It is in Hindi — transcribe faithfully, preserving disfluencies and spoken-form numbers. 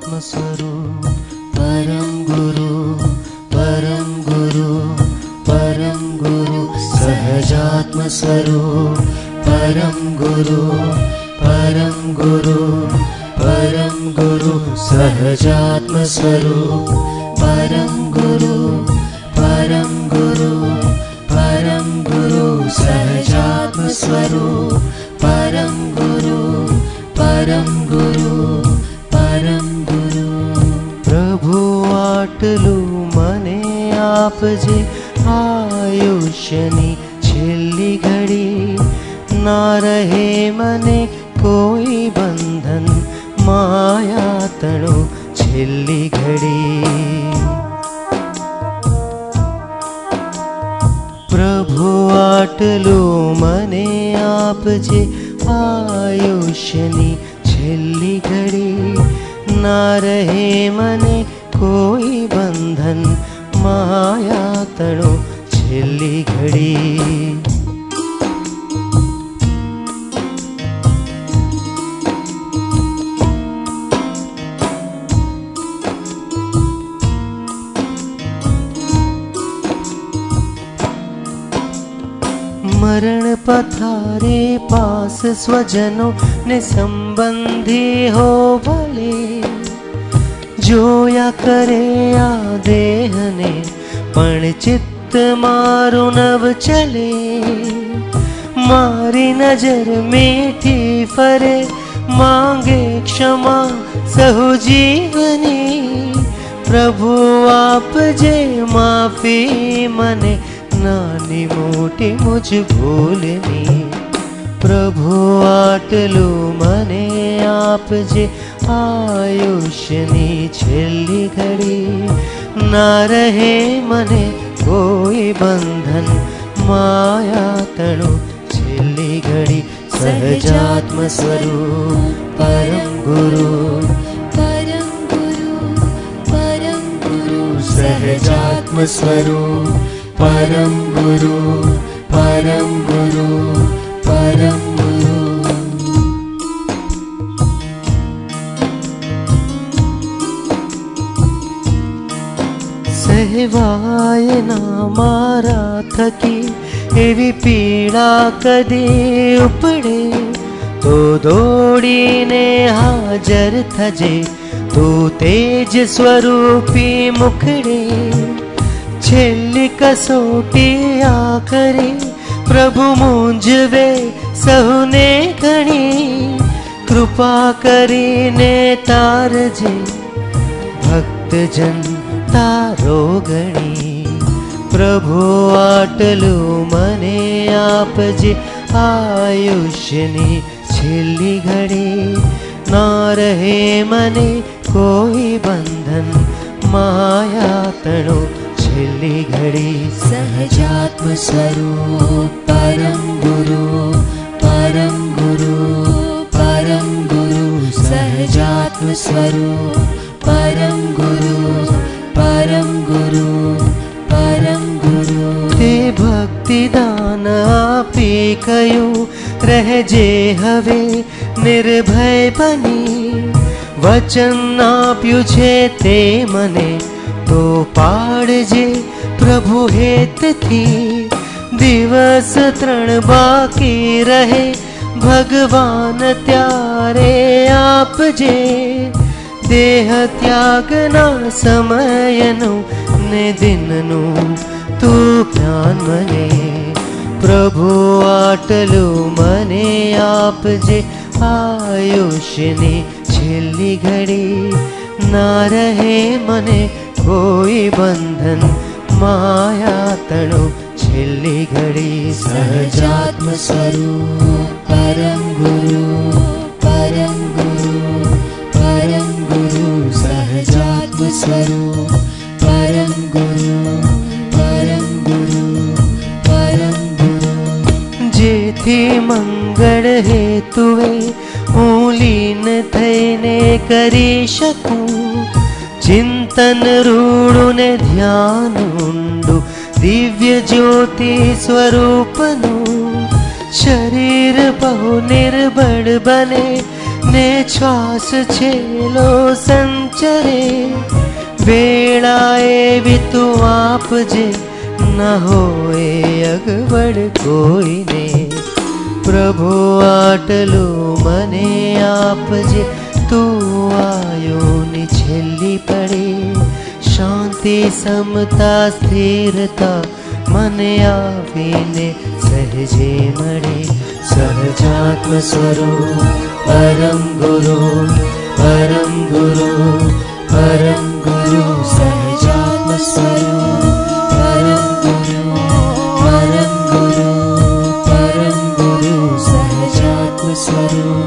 सहजात्म स्वरूप परम गुरु परम गुरु परम गुरु सहजात्म स्वरूप परम गुरु परम गुरु परम गुरु सहजात्म स्वरूप परम गुरु परम गुरु परम गुरु सहजात्म स्वरूप परम गुरु परम गुरु परम गुरु प्रभु आटलू मने आपजे आयुष्यनी छेल्ली घड़ी ना रहे मने कोई बंधन माया तणो छेल्ली घड़ी प्रभु आटलू मने आपजे आयुष्यनी छेल्ली घड़ी ना रहे मने कोई बंधन माया तणो छेल्ली घड़ी मरण पथारे पास स्वजनों ने संबंधी हो भले जोया करे आ देह ने पण चित्त मारो नव चले मारी नजर मीठी फरे मांगे क्षमा सहु जीवनी प्रभु आप जे माफी मने नानी मोटी मुझ भूलनी प्रभु आटलू मने आप जे आयुष्यनी छेल्ली घड़ी ना रहे मने कोई बंधन माया तणु छेल्ली घड़ी सहजात्म स्वरूप परम गुरु परम गुरु परम गुरु सहजात्म स्वरूप परम गुरु परम गुरु परम गुरु सहवाय ना मारा थकी एवी पीड़ा कदे उपड़े तो दौड़ीने हाजर थजे तू तेज स्वरूपी मुखड़े छेल्ली कसोटी आखरी प्रभु मूंझवे सहुने घणी कृपा करीने तारजे भक्त जन तारो गणी प्रभु आटलू मने आपजे आयुष्यनी छेल्ली घड़ी ना रहे मने कोई बंधन माया तणो छेल्ली घड़ी सहजात्म स्वरूप परम गुरु परम गुरु परम गुरु सहजात्म स्वरूप परम गुरु परम गुरु परम गुरु ते भक्ति दान आपी कयो रहजे हवे निर्भय बनी वचन आप्यु छे ते मने तो पाड़जे प्रभु हेत थी दिवस त्रण बाकी रहे भगवान त्यारे आपजे देह त्यागना समयनु ने दिननु तू ज्ञान मने प्रभु आटलू मने आपजे आयुष्यनी छेल्ली घड़ी ना रहे मने कोई बंधन माया तणु छेल्ली घड़ी सहजात्म स्वरूप परम गुरु परम गुरु परम गुरु सहजात्म स्वरूप परम गुरु परम गुरु परम गुरु जेथी मंगल हेतुए हूँ लीन थईने करी शकूं चिंतन रूढ़ु ने ध्यान उंडु दिव्य ज्योति स्वरूपनु शरीर बहु निर्बल बने મને શ્વાસ છેલ્લો સંચરે, વેળા એવી તું આપજે, ન હોય અગવડ કોઈને. પ્રભુ આટલું મને આપજે, તું આયોની છેલ્લી પડે. શાંતિ સમતા સ્થિરતા મને આવીને સહજે મળે. સહજાત્મ સ્વરૂપ પરમ ગુરુ, પરમ ગુરુ, પરમ ગુરુ. સહજાત્મ સ્વરૂપ પરમ ગુરુ, પરમ ગુરુ, પરમ ગુરુ. સહજાત્મ સ્વરૂપ